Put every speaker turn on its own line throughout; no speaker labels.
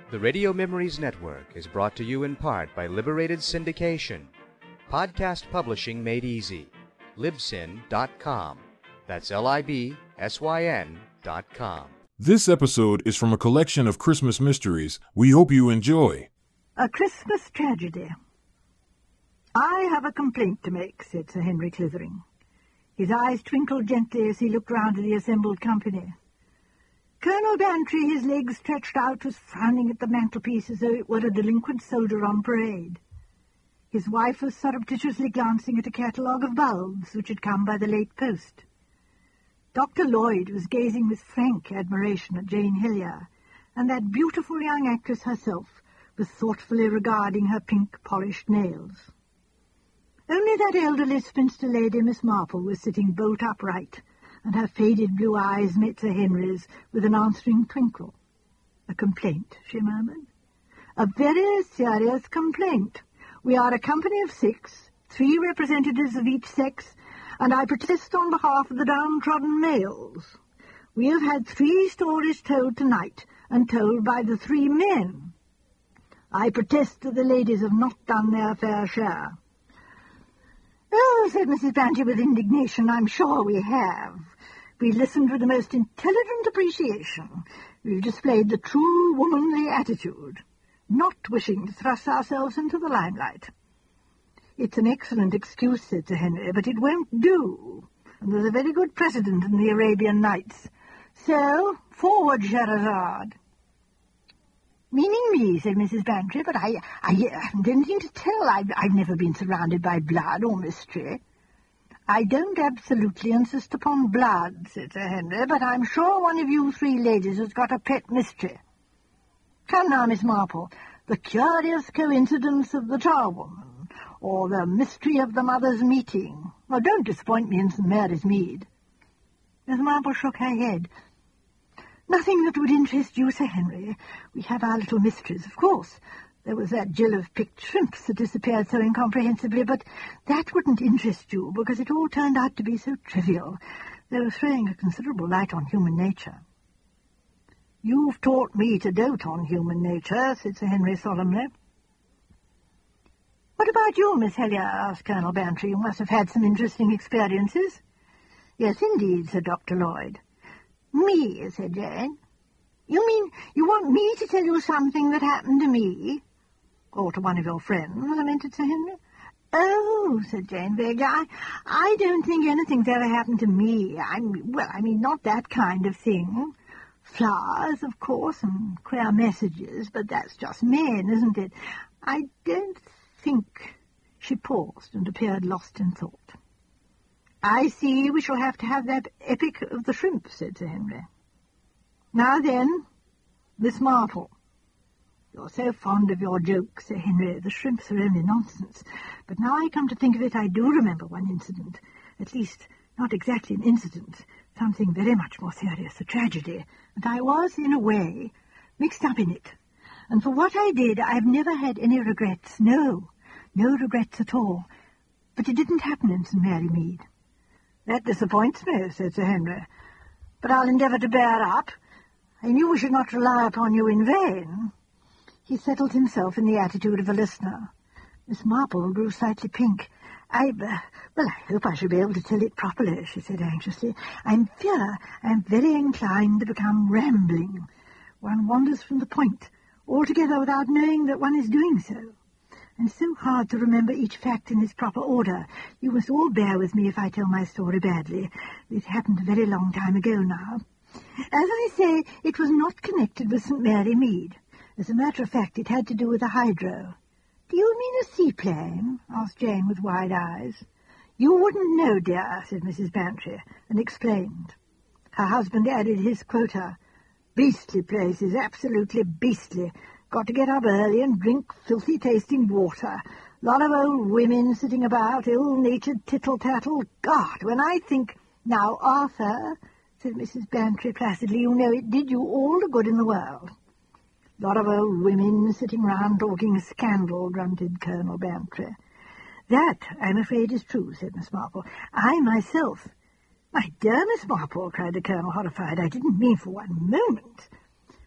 The Radio Memories Network is brought to you in part by Liberated Syndication. Podcast publishing made easy. Libsyn.com. That's Libsyn.com.
This episode is from a collection of Christmas mysteries we hope you enjoy.
A Christmas Tragedy. "I have a complaint to make," said Sir Henry Clithering. His eyes twinkled gently as he looked round at the assembled company. Colonel Bantry, his legs stretched out, was frowning at the mantelpiece as though it were a delinquent soldier on parade. His wife was surreptitiously glancing at a catalogue of bulbs which had come by the late post. Dr. Lloyd was gazing with frank admiration at Jane Hillier, and that beautiful young actress herself was thoughtfully regarding her pink polished nails. Only that elderly spinster lady, Miss Marple, was sitting bolt upright, and her faded blue eyes met Sir Henry's with an answering twinkle. "A complaint," she murmured. "A very serious complaint. We are a company of 6, 3 representatives of each sex, and I protest on behalf of the downtrodden males. We have had 3 stories told tonight, and told by the 3 men. I protest that the ladies have not done their fair share." "Oh," said Mrs. Bantry with indignation, "I'm sure we have. We listened with the most intelligent appreciation. We've displayed the true womanly attitude, not wishing to thrust ourselves into the limelight." "It's an excellent excuse," said Sir Henry, "but it won't do, and there's a very good precedent in the Arabian Nights. So, forward, Scheherazade." "Meaning me," said Mrs. Bantry, "but I haven't anything to tell. I've never been surrounded by blood or mystery." "I don't absolutely insist upon blood," said Sir Henry, "but I'm sure one of you 3 ladies has got a pet mystery. Come now, Miss Marple, the curious coincidence of the charwoman, or the mystery of the mothers' meeting. Well, don't disappoint me in St. Mary's Mead." Miss Marple shook her head. "Nothing that would interest you, Sir Henry. We have our little mysteries, of course. There was that gill of picked shrimps that disappeared so incomprehensibly, but that wouldn't interest you, because it all turned out to be so trivial. They were throwing a considerable light on human nature." "You've taught me to dote on human nature," said Sir Henry solemnly. "What about you, Miss Hillier?" asked Colonel Bantry. "You must have had some interesting experiences." "Yes, indeed," said Dr. Lloyd. "Me," said Jane. "You mean you want me to tell you something that happened to me?" "Or to one of your friends," lamented Sir Henry. "Oh," said Jane vaguely, I don't think anything's ever happened to me. I mean, not that kind of thing. Flowers, of course, and queer messages, but that's just men, isn't it? I don't think—" She paused and appeared lost in thought. "I see we shall have to have that epic of the shrimp," said Sir Henry. "Now then, Miss Marple." "You're so fond of your jokes, Sir Henry. The shrimps are only nonsense. But now I come to think of it, I do remember one incident. At least, not exactly an incident. Something very much more serious, a tragedy. And I was, in a way, mixed up in it. And for what I did, I've never had any regrets. No regrets at all. But it didn't happen in St. Mary Mead." "That disappoints me," said Sir Henry. "But I'll endeavour to bear up. I knew we should not rely upon you in vain." He settled himself in the attitude of a listener. Miss Marple grew slightly pink. I hope I shall be able to tell it properly," she said anxiously. "I fear I am very inclined to become rambling. One wanders from the point altogether without knowing that one is doing so. And so hard to remember each fact in its proper order. You must all bear with me if I tell my story badly. It happened a very long time ago now. As I say, it was not connected with St. Mary Mead. As a matter of fact, it had to do with a hydro." "Do you mean a seaplane?" asked Jane with wide eyes. "You wouldn't know, dear," said Mrs. Bantry, and explained. Her husband added his quota. "Beastly places, absolutely beastly. Got to get up early and drink filthy-tasting water. Lot of old women sitting about, ill-natured tittle-tattle. God, when I think—" "Now, Arthur," said Mrs. Bantry placidly, "you know it did you all the good in the world." "Lot of old women sitting round talking scandal," grunted Colonel Bantry. "That, I'm afraid, is true," said Miss Marple. "I myself—" "My dear Miss Marple," cried the Colonel, horrified, "I didn't mean for one moment."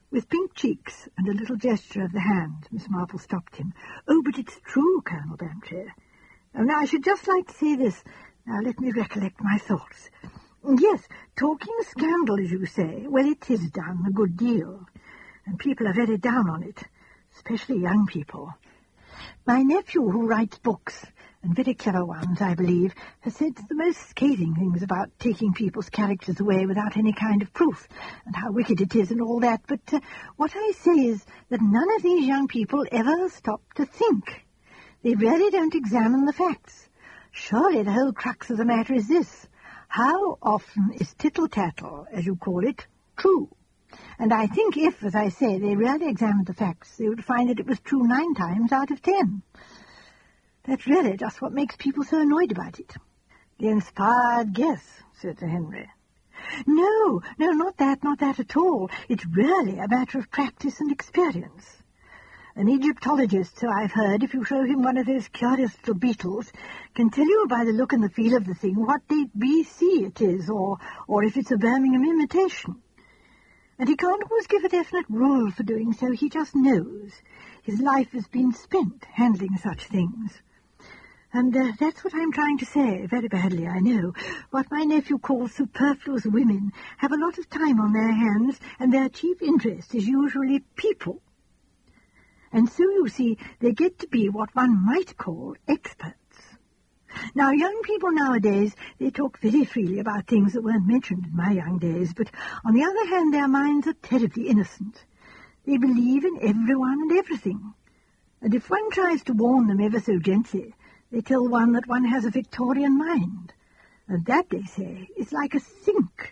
with pink cheeks and a little gesture of the hand. Miss Marple stopped him. "Oh, but it's true, Colonel Bantry. Oh, now, I should just like to say this. Now, let me recollect my thoughts. Yes, talking scandal, as you say, well, it is done a good deal, and people are very down on it, especially young people. My nephew, who writes books, and very clever ones, I believe, has said the most scathing things about taking people's characters away without any kind of proof, and how wicked it is and all that, but what I say is that none of these young people ever stop to think. They really don't examine the facts. Surely the whole crux of the matter is this: how often is tittle-tattle, as you call it, true? And I think if, as I say, they really examined the facts, they would find that it was true 9 times out of 10. That's really just what makes people so annoyed about it." "The inspired guess," said Sir Henry. No, not that at all. It's really a matter of practice and experience. An Egyptologist, so I've heard, if you show him one of those curious little beetles, can tell you by the look and the feel of the thing what date B.C. it is, or if it's a Birmingham imitation. And he can't always give a definite rule for doing so. He just knows. His life has been spent handling such things. And that's what I'm trying to say, very badly, I know. What my nephew calls superfluous women have a lot of time on their hands, and their chief interest is usually people. And so, you see, they get to be what one might call experts. Now, young people nowadays, they talk very freely about things that weren't mentioned in my young days, but on the other hand, their minds are terribly innocent. They believe in everyone and everything. And if one tries to warn them ever so gently, they tell one that one has a Victorian mind. And that, they say, is like a sink.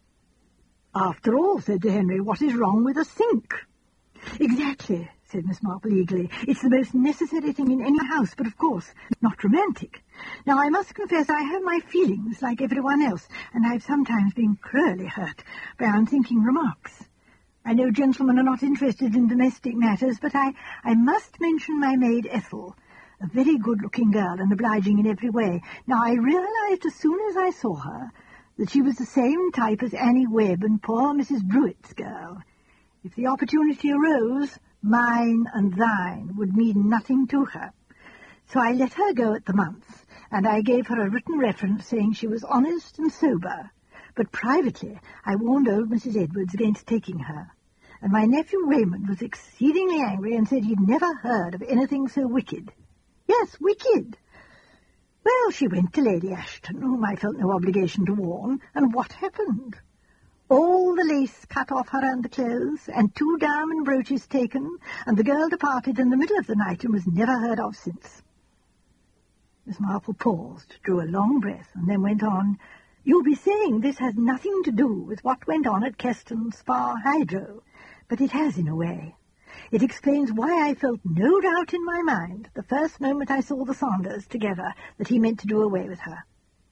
"After all," said Sir Henry, "what is wrong with a sink?" "Exactly," said Miss Marple eagerly. "It's the most necessary thing in any house, but of course not romantic. Now, I must confess I have my feelings like everyone else, and I've sometimes been cruelly hurt by unthinking remarks. I know gentlemen are not interested in domestic matters, but I must mention my maid Ethel, a very good-looking girl and obliging in every way. Now, I realized as soon as I saw her that she was the same type as Annie Webb and poor Mrs. Brewitt's girl. If the opportunity arose, mine and thine would mean nothing to her. So I let her go at the month, and I gave her a written reference saying she was honest and sober. But privately I warned old Mrs. Edwards against taking her, and my nephew Raymond was exceedingly angry and said he'd never heard of anything so wicked. Yes, wicked. Well, she went to Lady Ashton, whom I felt no obligation to warn, and what happened? All the lace cut off her underclothes, and 2 diamond brooches taken, and the girl departed in the middle of the night and was never heard of since." Miss Marple paused, drew a long breath, and then went on. "You'll be saying this has nothing to do with what went on at Keston Spa Hydro, but it has in a way. It explains why I felt no doubt in my mind, the first moment I saw the Saunders together, that he meant to do away with her."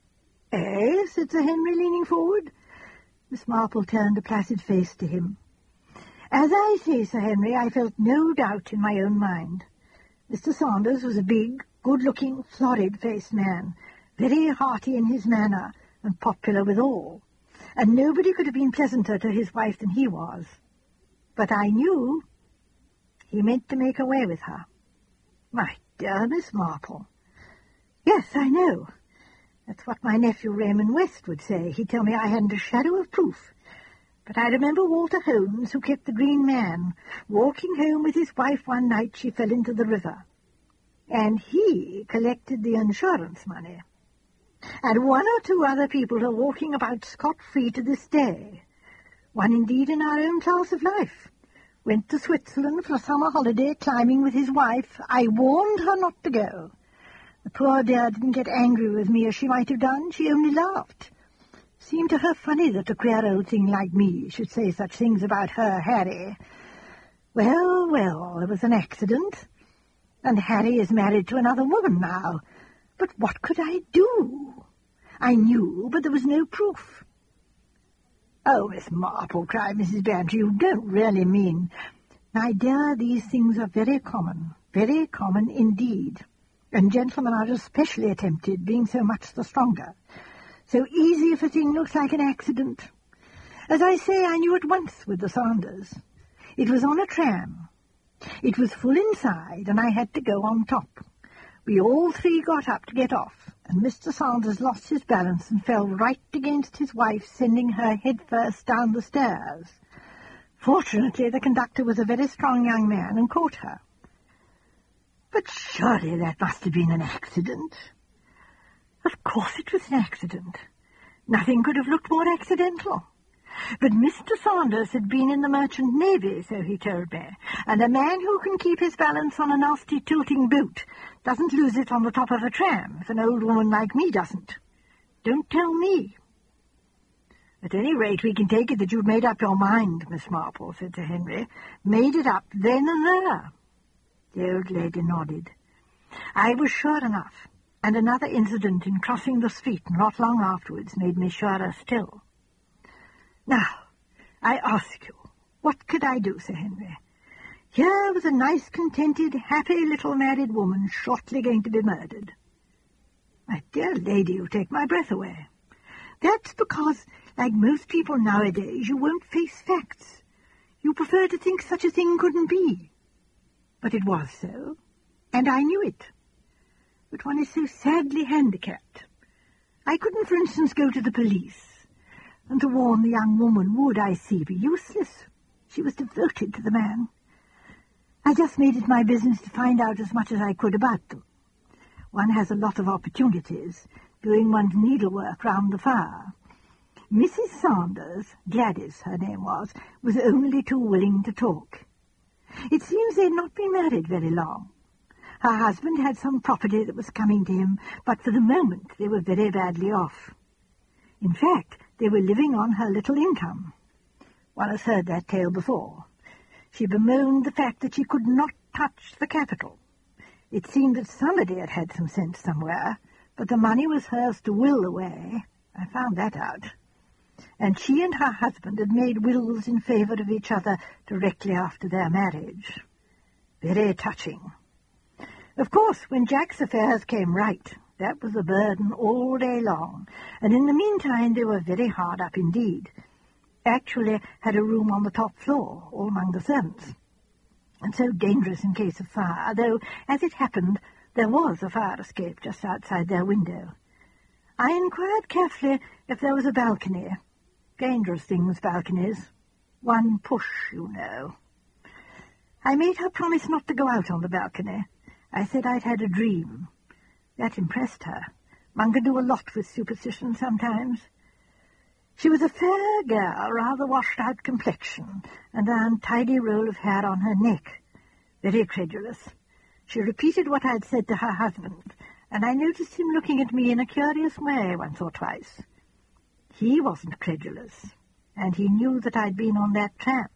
"Eh?" said Sir Henry, leaning forward. Miss Marple turned a placid face to him. "As I say, Sir Henry, I felt no doubt in my own mind. Mr. Saunders was a big, good-looking, florid-faced man, very hearty in his manner, and popular with all, and nobody could have been pleasanter to his wife than he was. But I knew he meant to make away with her." "My dear Miss Marple." "Yes, I know. That's what my nephew Raymond West would say. He'd tell me I hadn't a shadow of proof. But I remember Walter Holmes, who kept the Green Man, walking home with his wife one night she fell into the river. And he collected the insurance money. And 1 or 2 other people are walking about scot-free to this day. One indeed in our own class of life. Went to Switzerland for a summer holiday, climbing with his wife. I warned her not to go. The poor dear didn't get angry with me as she might have done. She only laughed. Seemed to her funny that a queer old thing like me should say such things about her Harry. Well, there was an accident, and Harry is married to another woman now. But what could I do? I knew, but there was no proof." "Oh, Miss Marple," cried Mrs. Bantry, "you don't really mean—" "My dear, these things are very common indeed. And gentlemen are especially attempted, being so much the stronger. So easy if a thing looks like an accident. As I say, I knew at once with the Saunders. It was on a tram. It was full inside, and I had to go on top. We all three got up to get off, and Mr. Sanders lost his balance and fell right against his wife, sending her head first down the stairs. Fortunately, the conductor was a very strong young man and caught her. But surely that must have been an accident. Of course it was an accident. Nothing could have looked more accidental. But Mr. Sanders had been in the Merchant Navy, so he told me, and a man who can keep his balance on a nasty tilting boat doesn't lose it on the top of a tram, if an old woman like me doesn't. Don't tell me. At any rate, we can take it that you've made up your mind, Miss Marple, said Sir Henry. Made it up then and there. The old lady nodded. I was sure enough, and another incident in crossing the street not long afterwards made me surer still. Now, I ask you, what could I do, Sir Henry? Here was a nice, contented, happy little married woman shortly going to be murdered. My dear lady, you take my breath away. That's because, like most people nowadays, you won't face facts. You prefer to think such a thing couldn't be. But it was so, and I knew it. But one is so sadly handicapped. I couldn't, for instance, go to the police. And to warn the young woman would, I see, be useless. She was devoted to the man. I just made it my business to find out as much as I could about them. One has a lot of opportunities, doing one's needlework round the fire. Mrs. Sanders, Gladys her name was only too willing to talk. It seems they'd not been married very long. Her husband had some property that was coming to him, but for the moment they were very badly off. In fact, they were living on her little income. One has heard that tale before. She bemoaned the fact that she could not touch the capital. It seemed that somebody had had some sense somewhere, but the money was hers to will away. I found that out. And she and her husband had made wills in favour of each other directly after their marriage. Very touching. Of course, when Jack's affairs came right, that was a burden all day long, and in the meantime they were very hard up indeed. Actually had a room on the top floor, all among the servants, and so dangerous in case of fire, though, as it happened, there was a fire escape just outside their window. I inquired carefully if there was a balcony. Dangerous things, balconies. One push, you know. I made her promise not to go out on the balcony. I said I'd had a dream. That impressed her. One can do a lot with superstition sometimes. She was a fair girl, rather washed-out complexion, and an untidy roll of hair on her neck. Very credulous. She repeated what I'd said to her husband, and I noticed him looking at me in a curious way once or twice. He wasn't credulous, and he knew that I'd been on that tram.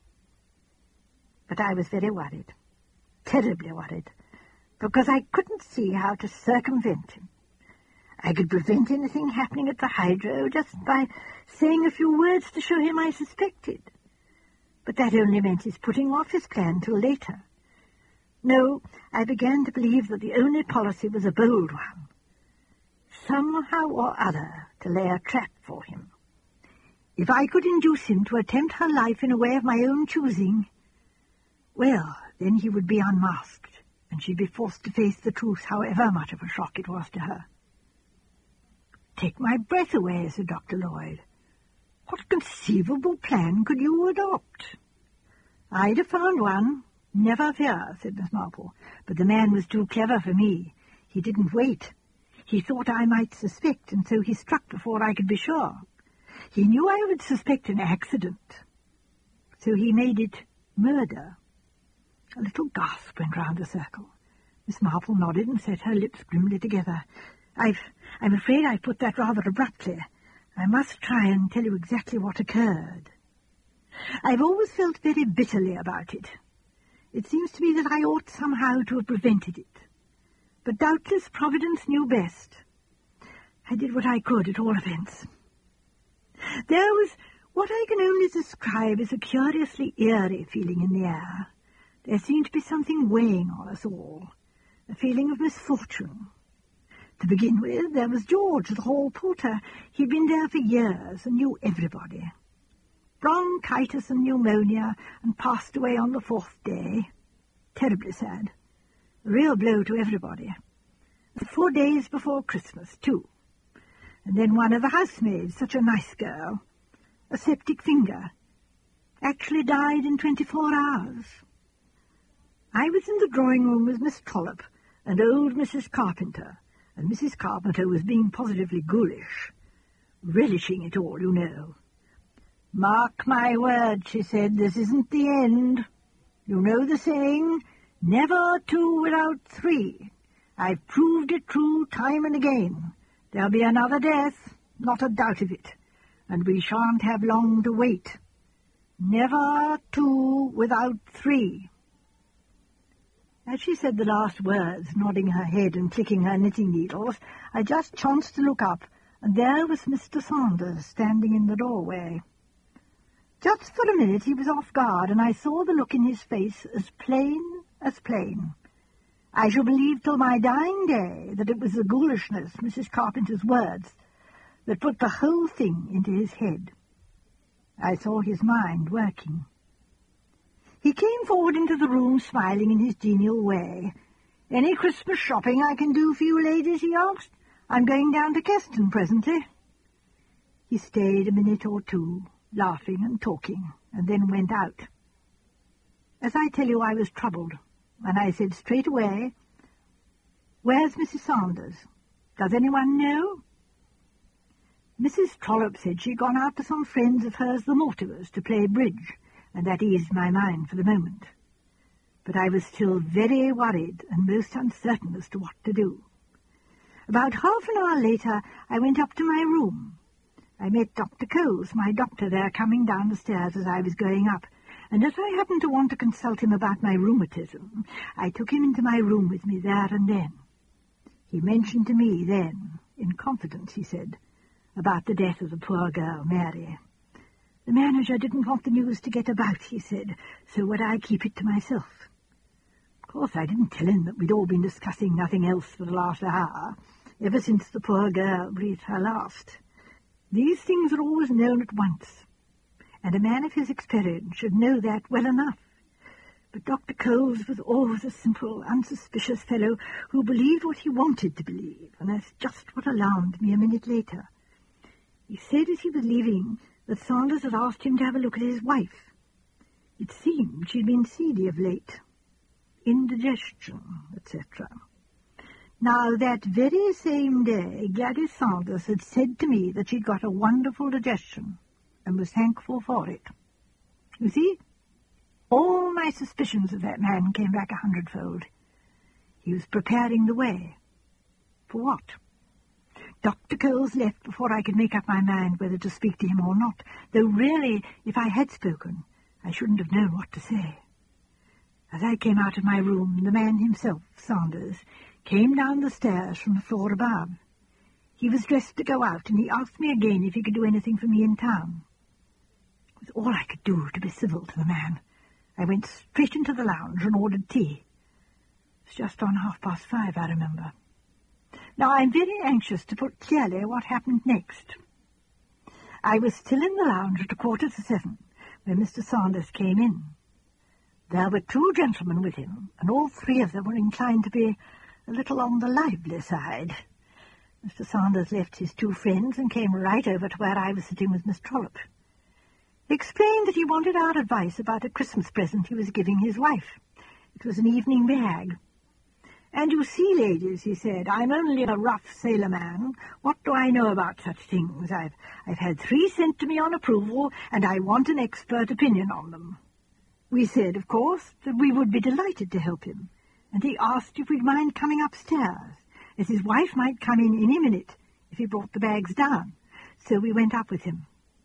But I was very worried, terribly worried, because I couldn't see how to circumvent him. I could prevent anything happening at the hydro just by saying a few words to show him I suspected. But that only meant his putting off his plan till later. No, I began to believe that the only policy was a bold one. Somehow or other to lay a trap for him. If I could induce him to attempt her life in a way of my own choosing, well, then he would be unmasked, and she'd be forced to face the truth, however much of a shock it was to her. Take my breath away, said Dr. Lloyd. What conceivable plan could you adopt? I'd have found one. Never fear, said Miss Marple. But the man was too clever for me. He didn't wait. He thought I might suspect, and so he struck before I could be sure. He knew I would suspect an accident. So he made it murder. A little gasp went round the circle. Miss Marple nodded and set her lips grimly together. I'm afraid I put that rather abruptly. I must try and tell you exactly what occurred. I've always felt very bitterly about it. It seems to me that I ought somehow to have prevented it. But doubtless Providence knew best. I did what I could, at all events. There was what I can only describe as a curiously eerie feeling in the air. There seemed to be something weighing on us all, a feeling of misfortune. To begin with, there was George, the hall porter. He'd been there for years and knew everybody. bronchitis and pneumonia, and passed away on the 4th day. Terribly sad. A real blow to everybody. 4 days before Christmas, too. And then one of the housemaids, such a nice girl, a septic finger, actually died in 24 hours. I was in the drawing room with Miss Trollope and old Mrs. Carpenter, and Mrs. Carpenter was being positively ghoulish, relishing it all, you know. "Mark my word," she said, "this isn't the end. You know the saying, 'Never two without three.' I've proved it true time and again. There'll be another death, not a doubt of it, and we shan't have long to wait. Never two without three." As she said the last words, nodding her head and clicking her knitting needles, I just chanced to look up, and there was Mr. Saunders standing in the doorway. Just for a minute he was off guard, and I saw the look in his face as plain as plain. I shall believe till my dying day that it was the ghoulishness, Mrs. Carpenter's words, that put the whole thing into his head. I saw his mind working. He came forward into the room, smiling in his genial way. "Any Christmas shopping I can do for you ladies?" he asked. "I'm going down to Keston presently." He stayed a minute or two, laughing and talking, and then went out. As I tell you, I was troubled, and I said straight away, "Where's Mrs. Saunders? Does anyone know?" Mrs. Trollope said she'd gone out to some friends of hers, the Mortimers, to play bridge, and that eased my mind for the moment. But I was still very worried and most uncertain as to what to do. About half an hour later, I went up to my room. I met Dr. Coles, my doctor, there coming down the stairs as I was going up, and as I happened to want to consult him about my rheumatism, I took him into my room with me there and then. He mentioned to me then, in confidence, he said, about the death of the poor girl, Mary. The manager didn't want the news to get about, he said, so would I keep it to myself. Of course, I didn't tell him that we'd all been discussing nothing else for the last hour, ever since the poor girl breathed her last. These things are always known at once, and a man of his experience should know that well enough. But Dr. Coles was always a simple, unsuspicious fellow who believed what he wanted to believe, and that's just what alarmed me a minute later. He said as he was leaving that Saunders had asked him to have a look at his wife. It seemed she'd been seedy of late, indigestion, etc. Now, that very same day, Gladys Saunders had said to me that she'd got a wonderful digestion, and was thankful for it. You see, all my suspicions of that man came back 100-fold. He was preparing the way. For what? Dr. Coles left before I could make up my mind whether to speak to him or not, though really, if I had spoken, I shouldn't have known what to say. As I came out of my room, the man himself, Saunders, came down the stairs from the floor above. He was dressed to go out, and he asked me again if he could do anything for me in town. It was all I could do to be civil to the man. I went straight into the lounge and ordered tea. It was just on 5:30, I remember. Now, I'm very anxious to put clearly what happened next. I was still in the lounge at 6:45 when Mr. Saunders came in. There were 2 gentlemen with him, and all 3 of them were inclined to be a little on the lively side. Mr. Saunders left his 2 friends and came right over to where I was sitting with Miss Trollope. He explained that he wanted our advice about a Christmas present he was giving his wife. It was an evening bag. "And you see, ladies," he said, "I'm only a rough sailor man. What do I know about such things? I've had 3 sent to me on approval, and I want an expert opinion on them." We said, of course, that we would be delighted to help him, and he asked if we'd mind coming upstairs, as his wife might come in any minute if he brought the bags down, so we went up with him.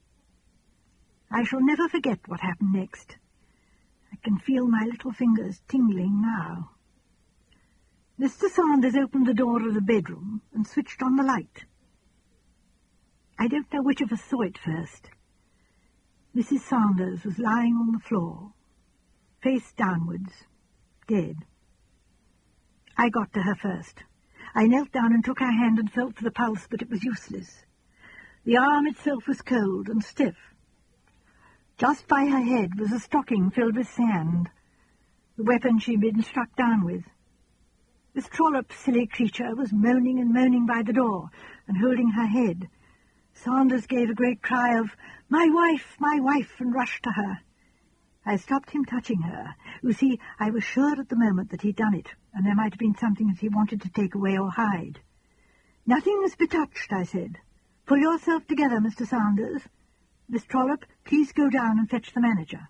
I shall never forget what happened next. I can feel my little fingers tingling now. Mr. Saunders opened the door of the bedroom and switched on the light. I don't know which of us saw it first. Mrs. Saunders was lying on the floor, face downwards, dead. I got to her first. I knelt down and took her hand and felt for the pulse, but it was useless. The arm itself was cold and stiff. Just by her head was a stocking filled with sand, the weapon she'd been struck down with. Miss Trollope, silly creature, was moaning and moaning by the door and holding her head. Sanders gave a great cry of, my wife, and rushed to her. I stopped him touching her. You see, I was sure at the moment that he'd done it, and there might have been something that he wanted to take away or hide. Nothing must be touched, I said. Pull yourself together, Mr. Sanders. Miss Trollope, please go down and fetch the manager.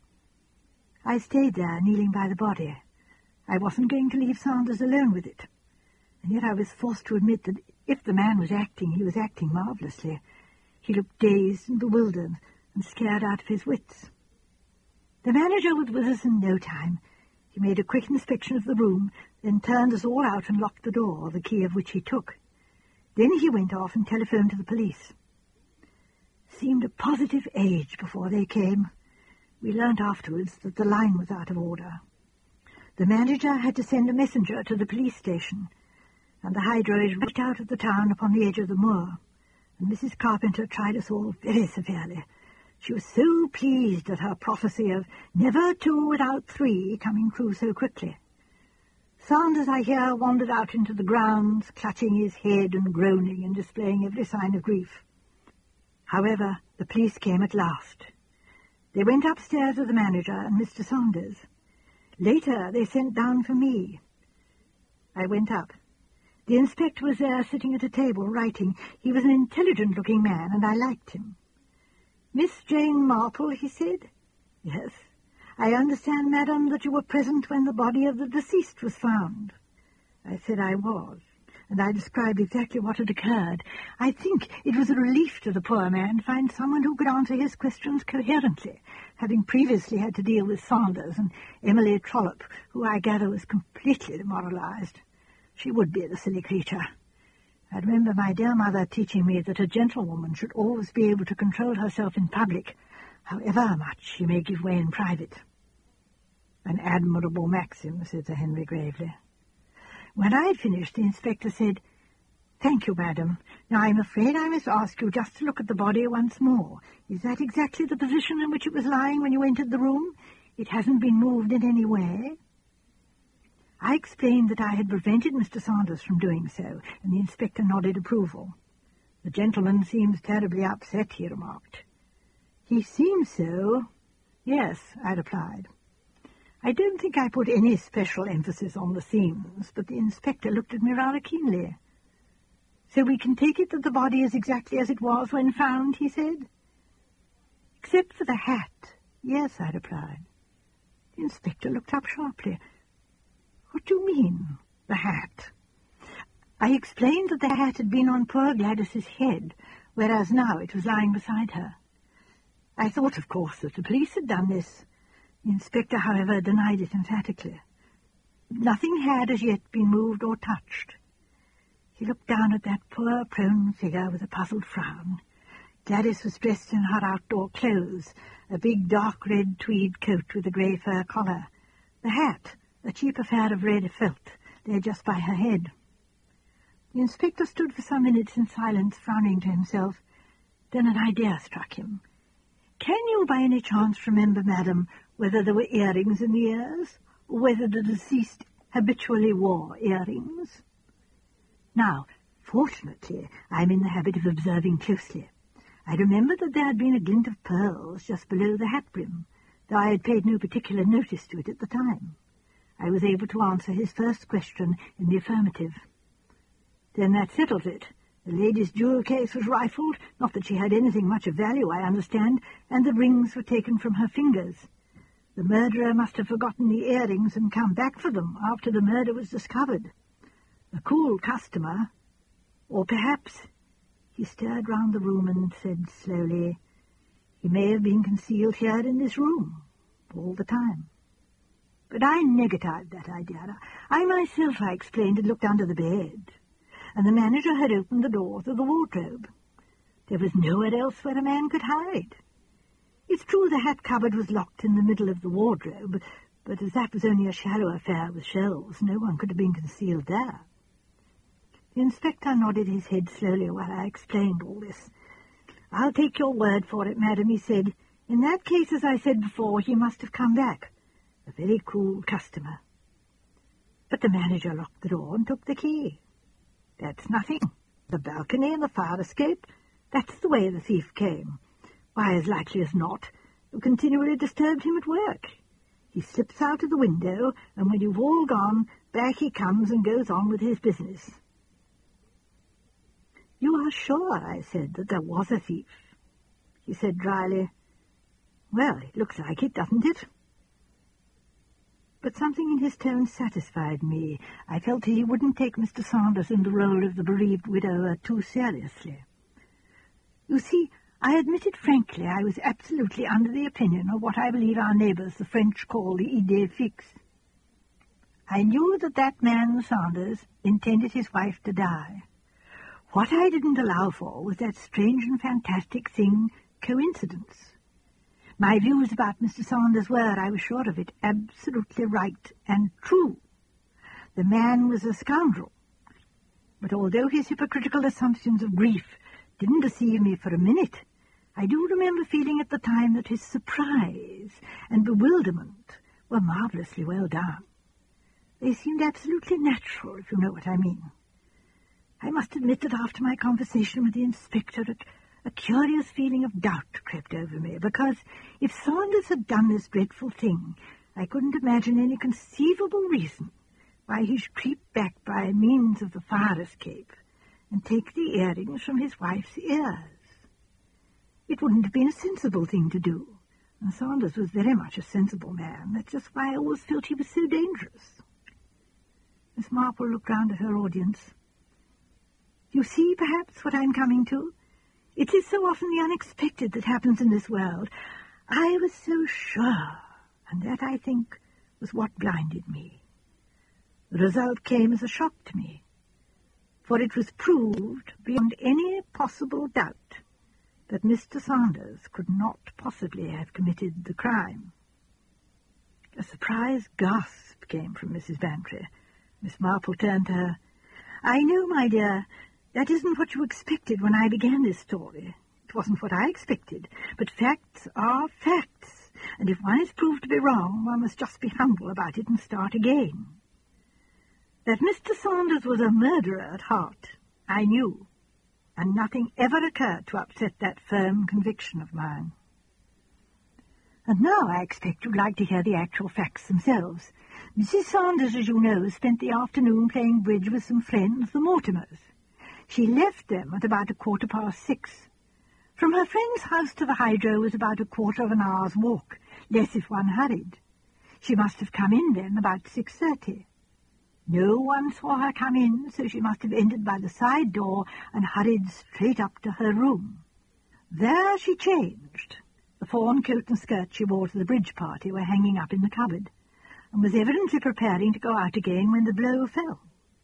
I stayed there, kneeling by the body. I wasn't going to leave Sanders alone with it, and yet I was forced to admit that if the man was acting, he was acting marvellously. He looked dazed and bewildered and scared out of his wits. The manager was with us in no time. He made a quick inspection of the room, then turned us all out and locked the door, the key of which he took. Then he went off and telephoned to the police. Seemed a positive age before they came. We learnt afterwards that the line was out of order. The manager had to send a messenger to the police station, and the hydro is right out of the town upon the edge of the moor, and Mrs. Carpenter tried us all very severely. She was so pleased at her prophecy of never two without three coming true so quickly. Sanders, I hear, wandered out into the grounds, clutching his head and groaning and displaying every sign of grief. However, the police came at last. They went upstairs with the manager and Mr. Sanders. Later, they sent down for me. I went up. The inspector was there sitting at a table writing. He was an intelligent-looking man, and I liked him. Miss Jane Marple, he said. Yes. I understand, madam, that you were present when the body of the deceased was found. I said I was, and I described exactly what had occurred. I think it was a relief to the poor man to find someone who could answer his questions coherently, having previously had to deal with Sanders and Emily Trollope, who I gather was completely demoralized. She would be, the silly creature. I remember my dear mother teaching me that a gentlewoman should always be able to control herself in public, however much she may give way in private. An admirable maxim, said Sir Henry gravely. When I had finished, the inspector said, Thank you, madam. Now I'm afraid I must ask you just to look at the body once more. Is that exactly the position in which it was lying when you entered the room? It hasn't been moved in any way? I explained that I had prevented Mr. Sanders from doing so, and the inspector nodded approval. The gentleman seems terribly upset, he remarked. He seems so. Yes, I replied. I don't think I put any special emphasis on the seams, but the inspector looked at me rather keenly. So we can take it that the body is exactly as it was when found, he said. Except for the hat. Yes, I replied. The inspector looked up sharply. What do you mean, the hat? I explained that the hat had been on poor Gladys's head, whereas now it was lying beside her. I thought, of course, that the police had done this. The inspector, however, denied it emphatically. Nothing had as yet been moved or touched. He looked down at that poor prone figure with a puzzled frown. Gladys was dressed in her outdoor clothes, a big dark red tweed coat with a grey fur collar. The hat, a cheap affair of red felt, lay just by her head. The inspector stood for some minutes in silence, frowning to himself. Then an idea struck him. Can you by any chance remember, madam, whether there were earrings in the ears, or whether the deceased habitually wore earrings? Now, fortunately, I am in the habit of observing closely. I remember that there had been a glint of pearls just below the hat brim, though I had paid no particular notice to it at the time. I was able to answer his first question in the affirmative. Then that settles it. The lady's jewel case was rifled, not that she had anything much of value, I understand, and the rings were taken from her fingers. The murderer must have forgotten the earrings and come back for them after the murder was discovered. A cool customer, or perhaps, he stared round the room and said slowly, he may have been concealed here in this room all the time. But I negatived that idea. I myself, I explained, had looked under the bed, and the manager had opened the door to the wardrobe. There was nowhere else where a man could hide. It's true the hat cupboard was locked in the middle of the wardrobe, but as that was only a shallow affair with shelves, no one could have been concealed there. The inspector nodded his head slowly while I explained all this. I'll take your word for it, madam, he said. In that case, as I said before, he must have come back. A very cool customer. But the manager locked the door and took the key. That's nothing. The balcony and the fire escape, that's the way the thief came. Why, as likely as not, you continually disturbed him at work. He slips out of the window, and when you've all gone, back he comes and goes on with his business. You are sure, I said, that there was a thief? He said dryly, Well, it looks like it, doesn't it? But something in his tone satisfied me. I felt he wouldn't take Mr. Saunders in the role of the bereaved widower too seriously. You see, I admitted frankly I was absolutely under the opinion of what I believe our neighbours the French call the idée fixe. I knew that man Saunders intended his wife to die. What I didn't allow for was that strange and fantastic thing, coincidence. My views about Mr. Saunders were, I was sure of it, absolutely right and true. The man was a scoundrel. But although his hypocritical assumptions of grief didn't deceive me for a minute, I do remember feeling at the time that his surprise and bewilderment were marvellously well done. They seemed absolutely natural, if you know what I mean. I must admit that after my conversation with the inspector, a curious feeling of doubt crept over me, because if Saunders had done this dreadful thing, I couldn't imagine any conceivable reason why he should creep back by means of the fire escape and take the earrings from his wife's ears. It wouldn't have been a sensible thing to do, and Saunders was very much a sensible man. That's just why I always felt he was so dangerous. Miss Marple looked round at her audience. You see, perhaps, what I'm coming to? It is so often the unexpected that happens in this world. I was so sure, and that, I think, was what blinded me. The result came as a shock to me, for it was proved beyond any possible doubt that Mr. Saunders could not possibly have committed the crime. A surprised gasp came from Mrs. Bantry. Miss Marple turned to her. I know, my dear, that isn't what you expected when I began this story. It wasn't what I expected, but facts are facts, and if one is proved to be wrong, one must just be humble about it and start again. That Mr. Saunders was a murderer at heart, I knew, and nothing ever occurred to upset that firm conviction of mine. And now I expect you'd like to hear the actual facts themselves. Mrs. Saunders, as you know, spent the afternoon playing bridge with some friends, the Mortimers. She left them at about 6:15. From her friend's house to the hydro was about 1/4 of an hour's walk, less if one hurried. She must have come in then about 6:30. No one saw her come in, so she must have entered by the side door and hurried straight up to her room. There she changed. The fawn coat and skirt she wore to the bridge party were hanging up in the cupboard, and was evidently preparing to go out again when the blow fell.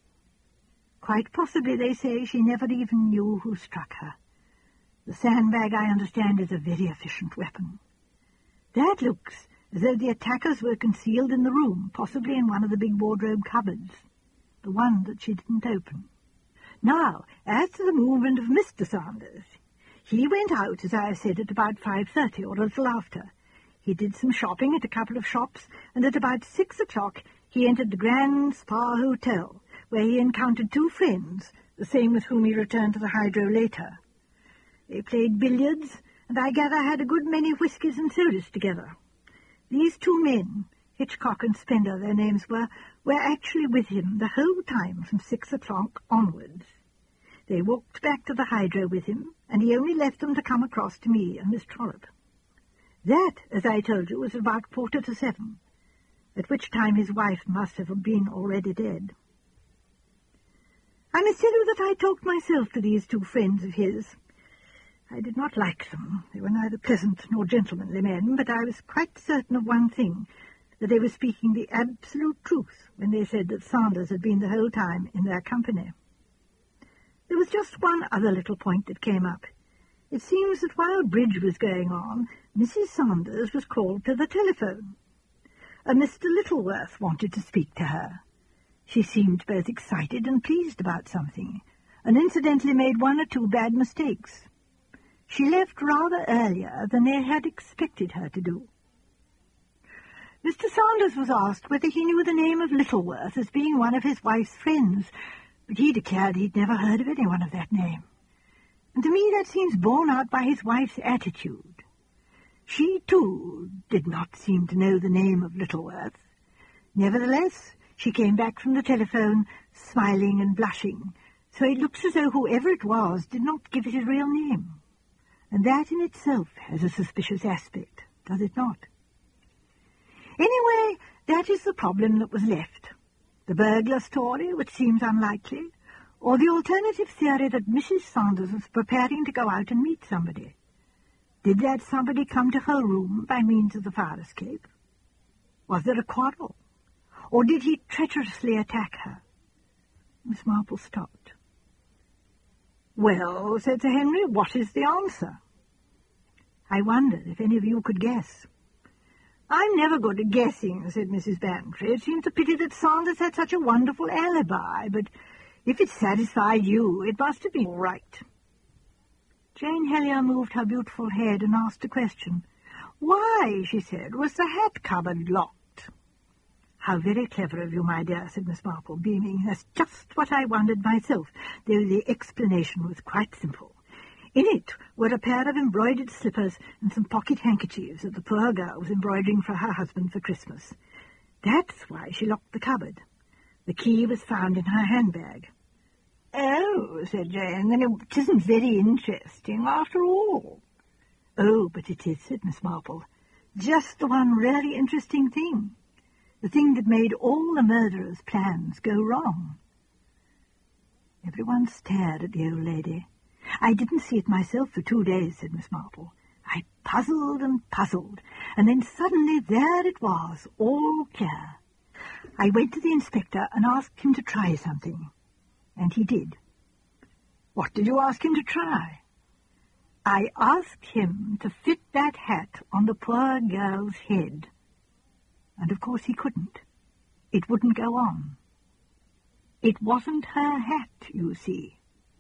Quite possibly, they say, she never even knew who struck her. The sandbag, I understand, is a very efficient weapon. That looks as though the attackers were concealed in the room, possibly in one of the big wardrobe cupboards, the one that she didn't open. Now, as to the movement of Mr. Saunders, he went out, as I have said, at about 5:30 or a little after. He did some shopping at a couple of shops, and at about 6 o'clock he entered the Grand Spa Hotel, where he encountered 2 friends, the same with whom he returned to the hydro later. They played billiards, and I gather had a good many whiskies and sodas together. These 2 men, Hitchcock and Spender, their names were actually with him the whole time from 6 o'clock onwards. They walked back to the hydro with him, and he only left them to come across to me and Miss Trollope. That, as I told you, was about 6:45, at which time his wife must have been already dead. I must tell you that I talked myself to these 2 friends of his. I did not like them. They were neither pleasant nor gentlemanly men, but I was quite certain of one thing, that they were speaking the absolute truth when they said that Saunders had been the whole time in their company. There was just one other little point that came up. It seems that while bridge was going on, Mrs. Saunders was called to the telephone. A Mr. Littleworth wanted to speak to her. She seemed both excited and pleased about something, and incidentally made 1 or 2 bad mistakes. She left rather earlier than they had expected her to do. Mr. Saunders was asked whether he knew the name of Littleworth as being one of his wife's friends, but he declared he'd never heard of anyone of that name. And to me that seems borne out by his wife's attitude. She, too, did not seem to know the name of Littleworth. Nevertheless, she came back from the telephone, smiling and blushing, so it looks as though whoever it was did not give it a real name. And that in itself has a suspicious aspect, does it not? Anyway, that is the problem that was left. The burglar story, which seems unlikely, or the alternative theory that Mrs. Saunders was preparing to go out and meet somebody. Did that somebody come to her room by means of the fire escape? Was there a quarrel? Or did he treacherously attack her? Miss Marple stopped. "Well," said Sir Henry, "what is the answer?" "I wondered if any of you could guess." "I'm never good at guessing," said Mrs. Bantry. "It seems a pity that Saunders had such a wonderful alibi, but if it satisfied you, it must have been all right." Jane Hellyer moved her beautiful head and asked a question. "Why," she said, "was the hat cupboard locked?" "How very clever of you, my dear," said Miss Marple, beaming. "That's just what I wondered myself, though the explanation was quite simple. In it were a pair of embroidered slippers and some pocket handkerchiefs that the poor girl was embroidering for her husband for Christmas. That's why she locked the cupboard. The key was found in her handbag." "Oh," said Jane, "then it isn't very interesting after all." "Oh, but it is," said Miss Marple. "Just the one really interesting thing. The thing that made all the murderer's plans go wrong." Everyone stared at the old lady. "I didn't see it myself for 2 days," said Miss Marple. "I puzzled and puzzled, and then suddenly there it was, all clear. I went to the inspector and asked him to try something, and he did." "What did you ask him to try?" "I asked him to fit that hat on the poor girl's head. And of course he couldn't. It wouldn't go on. It wasn't her hat, you see."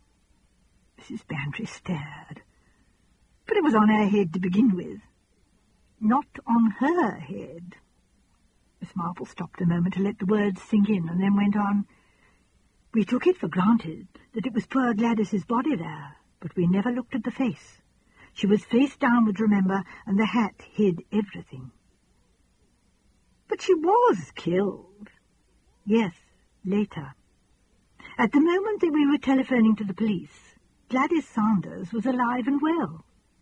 Mrs. Bantry stared. "But it was on her head to begin with." "Not on her head." Miss Marple stopped a moment to let the words sink in, and then went on. "We took it for granted that it was poor Gladys's body there, but we never looked at the face. She was face downwards, remember, and the hat hid everything." "But she was killed." "Yes, later. At the moment that we were telephoning to the police, Gladys Saunders was alive and well."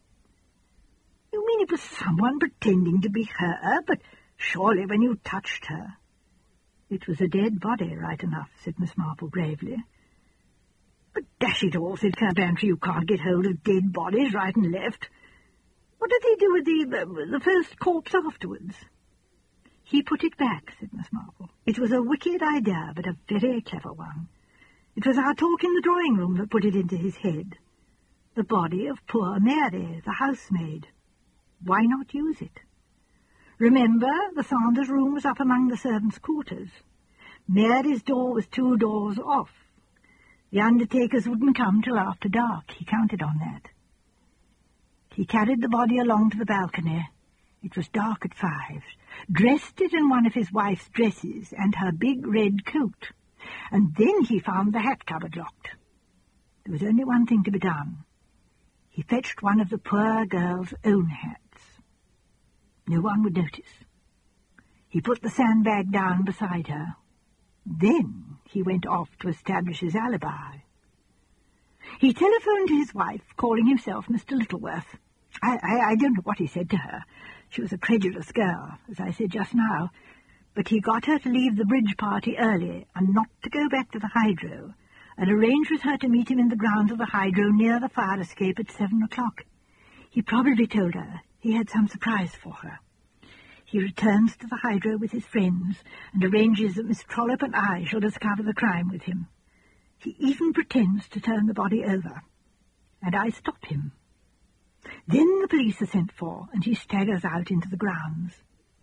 "You mean it was someone pretending to be her? But surely when you touched her—" "It was a dead body, right enough," said Miss Marple gravely. "But dash it all," said Colonel Bantry, "you can't get hold of dead bodies right and left. What did they do with the first corpse afterwards?" "He put it back," said Miss Marple. "It was a wicked idea, but a very clever one. It was our talk in the drawing-room that put it into his head. The body of poor Mary, the housemaid. Why not use it? Remember, the Saunders' room was up among the servants' quarters. Mary's door was 2 doors off. The undertakers wouldn't come till after dark. He counted on that. He carried the body along to the balcony. It was dark at 5. Dressed it in one of his wife's dresses and her big red coat. And then he found the hat cupboard locked. There was only one thing to be done. He fetched one of the poor girl's own hats. No one would notice. He put the sandbag down beside her. Then he went off to establish his alibi. He telephoned to his wife, calling himself Mr. Littleworth. I don't know what he said to her. She was a credulous girl, as I said just now, but he got her to leave the bridge party early and not to go back to the hydro, and arranged with her to meet him in the grounds of the hydro near the fire escape at 7 o'clock. He probably told her he had some surprise for her. He returns to the hydro with his friends and arranges that Miss Trollope and I shall discover the crime with him. He even pretends to turn the body over, and I stop him. Then the police are sent for, and he staggers out into the grounds.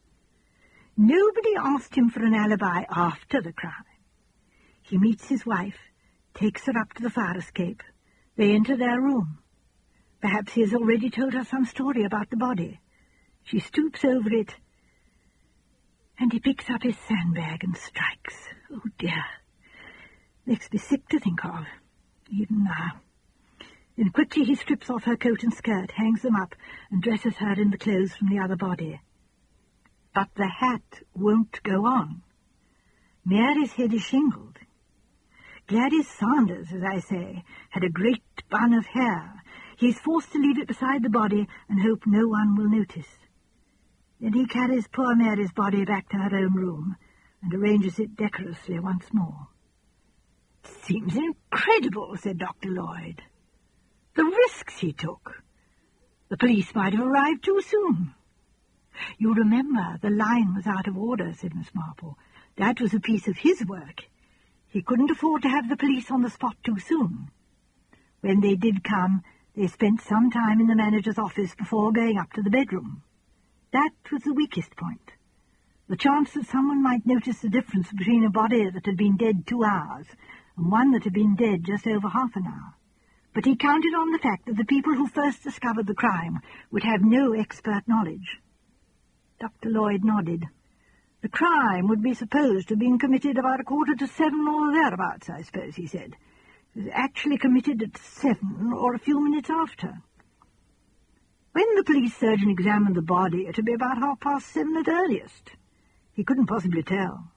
Nobody asked him for an alibi after the crime. He meets his wife, takes her up to the fire escape. They enter their room. Perhaps he has already told her some story about the body. She stoops over it, and he picks up his sandbag and strikes. Oh, dear. Makes me sick to think of, even now. Then quickly he strips off her coat and skirt, hangs them up, and dresses her in the clothes from the other body. But the hat won't go on. Mary's head is shingled. Gladys Sanders, as I say, had a great bun of hair. He is forced to leave it beside the body and hope no one will notice. Then he carries poor Mary's body back to her own room and arranges it decorously once more. "Seems incredible," said Dr. Lloyd. "The risks he took. The police might have arrived too soon." "You remember the line was out of order," said Miss Marple. "That was a piece of his work. He couldn't afford to have the police on the spot too soon. When they did come, they spent some time in the manager's office before going up to the bedroom. That was the weakest point. The chance that someone might notice the difference between a body that had been dead 2 hours and one that had been dead just over half an hour. But he counted on the fact that the people who first discovered the crime would have no expert knowledge." Dr. Lloyd nodded. "The crime would be supposed to have been committed about 6:45 or thereabouts, I suppose," he said. "It was actually committed at 7 or a few minutes after. When the police surgeon examined the body, it would be about 7:30 at earliest. He couldn't possibly tell."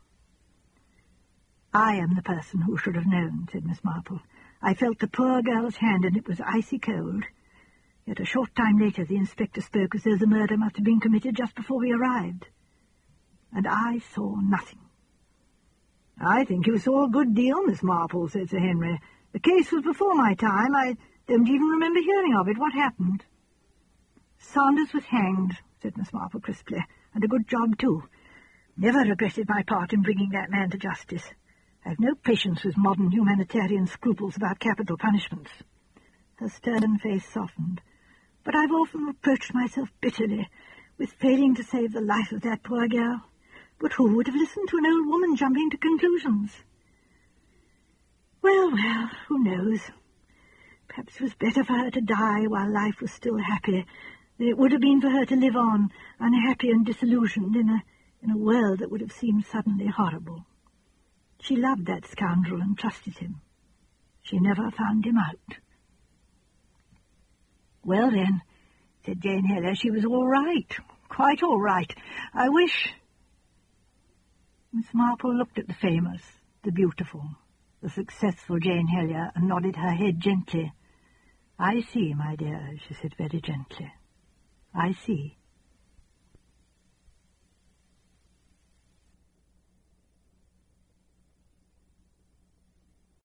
"I am the person who should have known," said Miss Marple. "I felt the poor girl's hand, and it was icy cold. Yet a short time later the inspector spoke as though the murder must have been committed just before we arrived. And I saw nothing." "I think you saw a good deal, Miss Marple," said Sir Henry. "The case was before my time. I don't even remember hearing of it. What happened?" "Sanders was hanged," said Miss Marple crisply, "and a good job, too. Never regretted my part in bringing that man to justice. I've no patience with modern humanitarian scruples about capital punishments." Her stern face softened. "But I've often reproached myself bitterly with failing to save the life of that poor girl. But who would have listened to an old woman jumping to conclusions? Well, who knows? Perhaps it was better for her to die while life was still happy than it would have been for her to live on, unhappy and disillusioned, in a world that would have seemed suddenly horrible. She loved that scoundrel and trusted him. She never found him out." "Well, then," said Jane Heller, "she was all right, quite all right. I wish—" Miss Marple looked at the famous, the beautiful, the successful Jane Heller and nodded her head gently. "I see, my dear," she said very gently. "I see."